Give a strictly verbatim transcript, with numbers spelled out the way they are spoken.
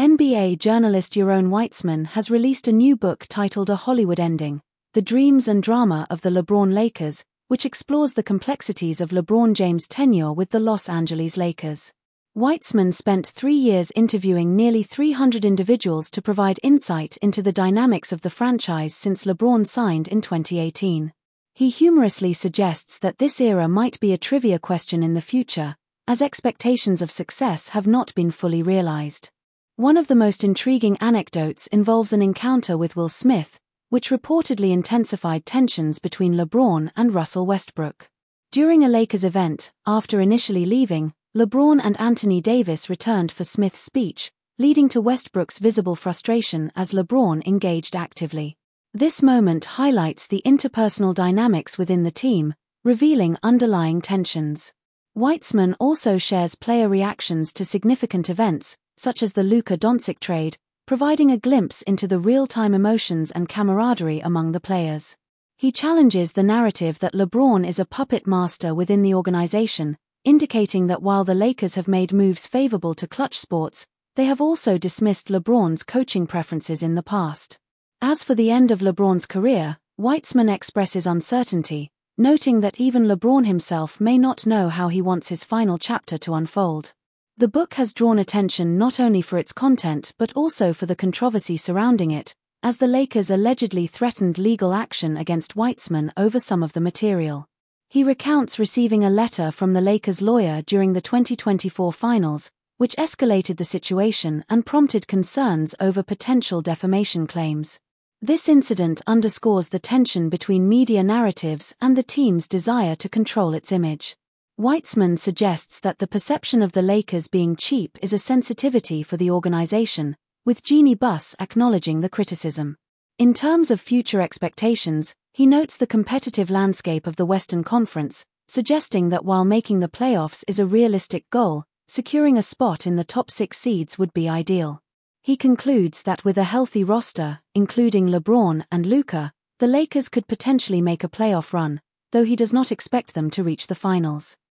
N B A journalist Yaron Weitzman has released a new book titled A Hollywood Ending: The Dreams and Drama of the LeBron Lakers, which explores the complexities of LeBron James' tenure with the Los Angeles Lakers. Weitzman spent three years interviewing nearly three hundred individuals to provide insight into the dynamics of the franchise since LeBron signed in twenty eighteen. He humorously suggests that this era might be a trivia question in the future, as expectations of success have not been fully realized. One of the most intriguing anecdotes involves an encounter with Will Smith, which reportedly intensified tensions between LeBron and Russell Westbrook. During a Lakers event, after initially leaving, LeBron and Anthony Davis returned for Smith's speech, leading to Westbrook's visible frustration as LeBron engaged actively. This moment highlights the interpersonal dynamics within the team, revealing underlying tensions. Weitzman also shares player reactions to significant events, such as the Luka Doncic trade, providing a glimpse into the real-time emotions and camaraderie among the players. He challenges the narrative that LeBron is a puppet master within the organization, indicating that while the Lakers have made moves favorable to clutch sports, they have also dismissed LeBron's coaching preferences in the past. As for the end of LeBron's career, Weitzman expresses uncertainty, noting that even LeBron himself may not know how he wants his final chapter to unfold. The book has drawn attention not only for its content but also for the controversy surrounding it, as the Lakers allegedly threatened legal action against Weitzman over some of the material. He recounts receiving a letter from the Lakers' lawyer during the twenty twenty-four finals, which escalated the situation and prompted concerns over potential defamation claims. This incident underscores the tension between media narratives and the team's desire to control its image. Weitzman suggests that the perception of the Lakers being cheap is a sensitivity for the organization, with Jeannie Buss acknowledging the criticism. In terms of future expectations, he notes the competitive landscape of the Western Conference, suggesting that while making the playoffs is a realistic goal, securing a spot in the top six seeds would be ideal. He concludes that with a healthy roster, including LeBron and Luka, the Lakers could potentially make a playoff run, though he does not expect them to reach the finals.